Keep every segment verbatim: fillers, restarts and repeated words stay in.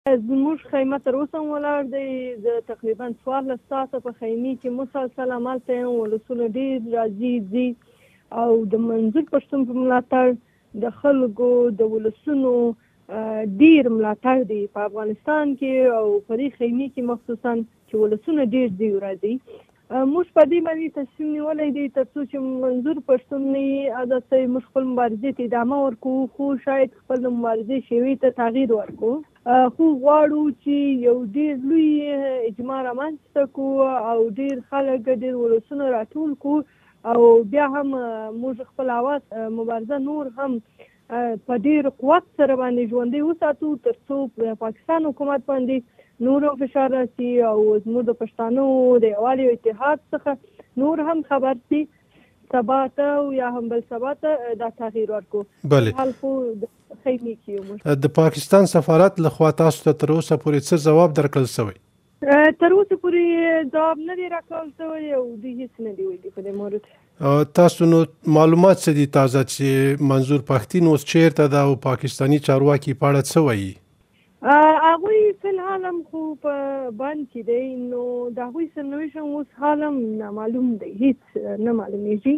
زموږ خیمه تر اوسه هم ولاړ دی. د تقریبا څوارلس ساعته په خیمې کې مسلسل همالته یم. ولسونه ډېر راځي ځي او د منظور پښتون په ملاتړ د خلکو د ولسونو ډېر ملاتړ دی په افغانستان کې او په دې خیمې کې مخصوصا چې ولسونه ډېر ځي او راځي. موږ په دې باندې تصمیم نیولی دی تر څو چې منظور پښتون نه ازاد شوی موږ خپل مبارزې ته ادامه ورکړو، خو شاید خپل د مبارزې شیوې ته تغییر ورکړو، خو غواړو چې یو ډېر لوی اجماع رامنځته کړو او ډېر خلک ډېر ولسونه راټول کړو او بیا هم موږ خپل اواز مبارزه نور هم په ډېر قوت سره باندې ژوندی وساتو تر څو په پاکستان حکومت باندې نور هم فشار راسي او زموږ د پښتانو د یووالي او اتحاد څخه نور هم خبر سي سبا ته او یا هم بل سبا ته دا تغییر ورکړو. بله حال خو د خیمې کې یو موږ د پاکستان سفارت لخوا تاسو ته تر اوسه پورې څه ځواب درکړل شوی؟ تر اوسه پورې ځواب نه دی راکړل شوی او دوی هېڅ نه دي ویلي په دې مورد. تاسو نو معلومات څه دي تازه چې منظور پښتین اوس چیرته ده او پاکستاني چارواکي په اړه څه وایي؟ هغوی فلحال هم خو په بند کې دی، نو د هغوی سرنوشت هم اوس حال هم نامعلوم دی، هېڅ نه معلومیږي.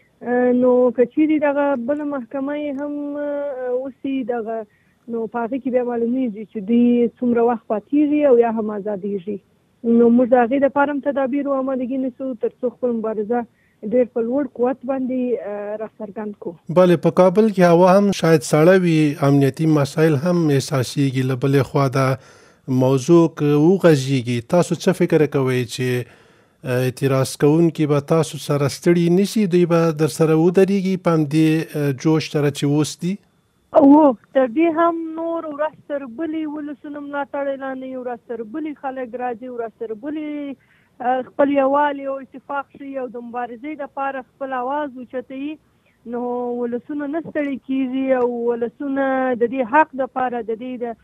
نو که چیرې دغه بله محکمه یې هم اوسي دغه نو په هغې کې بیا معلومیږي چې دوی څومره وخت پاتېږي او یا هم ازادېږي. نو موږ د هغې دپاره هم تدابیر او آمادګي نیسو تر څو خپل مبارزه ډېر په لوړ قوت باندې راڅرګند کړو. بله په کابل کې هوا هم شاید سړه وي، امنیتي مسایل هم احساسیږي. له بلې خوا دا موضوع که وغځېږي تاسو څه فکر کوئ چې اعتراض کوونکي به تاسو سره ستړي نه شي، دوی به در سره ودرېږي په همدې جوش سره چې اوس دي؟ او تر دې هم نور ورځ تر بلې ولسونه ملاتړ اعلانوي، ورځ تر بلې خلک راځي، ورځ تر بلې خپل یووالي او اتفاق شي او د مبارزې دپاره خپل اواز اوچتوي. نو ولسونه نه ستړي کېږي او ولسونه د دې حق دپاره د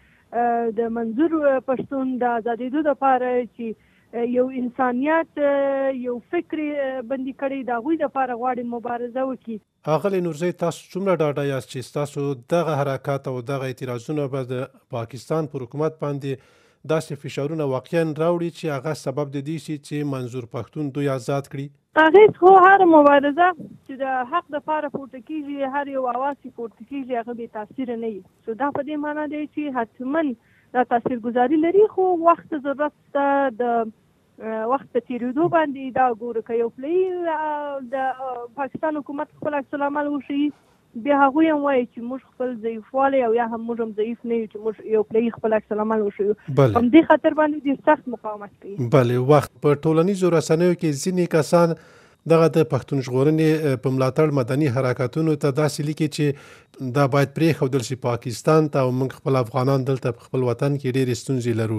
دې د منظور پښتون د ازادېدو دپاره چې یو انسانیت یو فکر بندي کړی د هغوی دپاره غواړي مبارزه وکړي. ښاغلې نورزۍ تاسو څومره ډاډه یاست چې ستاسو دغه حرکات او دغه اعتراضونه به د پاکستان پر حکومت باندې داسې فشارونه واقعا راوړي چې هغه سبب د دې شي چې منظور پښتون دوی آزاد کړي؟ هغې خو هر مبارزه چې د حق دپاره پورته کېږي، هر یو اواز چې پورته کېږي هغه بې تاثیره نه وي. سو دا په دې معنا دی چې حتما دا تاثیرګذاري لري، خو وخت ضرورت شته. د وخت په تېرېدو باندې دا ګوره که یو پلهیي د پاکستان حکومت خپل عکس العمل وښیي بیا هغوی هم وایي چې موږ خپل ضعیفوالی او یا هم موږ هم ضعیف نه یو چې موږ یو پلهیي خپل عکس العمل وښیو. په همدې خاطر باندې ډېر سخت مقاومت کوي. بلې وخت په ټولنیزو رسنیو کې ځینې کسان دغه د پښتون ژغورنې په ملاتړ مدني حرکاتونو ته داسې لیکي چې دا باید پرېښودل شي پاکستان ته او موږ خپل افغانان دلته په خپل وطن کې ډېرې ستونزې لرو،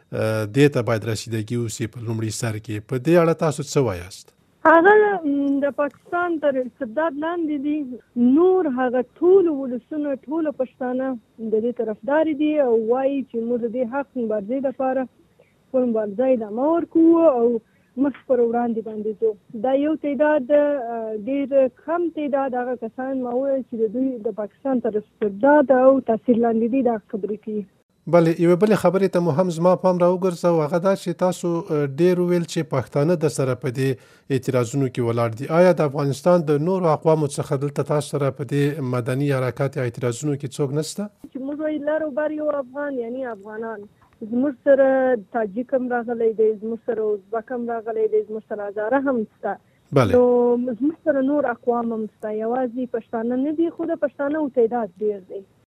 دې ته باید رسیدګي وسي په لومړي سر کې. په دې اړه تاسو څه وایاست؟ هغه د پاکستان تر استبداد لاندې دي، نور هغه ټول ولسونه ټوله پښتانه د دې طرفدار دي او وایي چې موږ د دې حق مبارزې دپاره خپل مبارزه ادامه ورکوو او مخ پر وړاندې باندې ځو. دا یو تعداد ډېر کم تعداد هغه کسان ما وویل چې د دوی د پاکستان تر استبداد او تاثیر لاندې دي دا خبرې کوي. بله یوه بلې خبرې ته مو هم زما پام راوګرځو، هغه دا چې تاسو ډېر وویل چې پښتانه در سره په دې اعتراضونو کې ولاړ دي. آیا د افغانستان د نورو اقوامو څخه دلته تاسو سره په دې مدني حرکات یا اعتراضونو کې څوک نشته؟ چې موږ وایي لر او بر یو افغان یعنی افغانان، زموږ سره تاجک هم راغلی دی، زموږ سره ازبک هم راغلی دی، زموږ سره هزاره هم شته. نو زموږ سره نور اقوام هم شته، یوازې پښتانه نه دي، خو د پښتانه تعداد ډېر دی.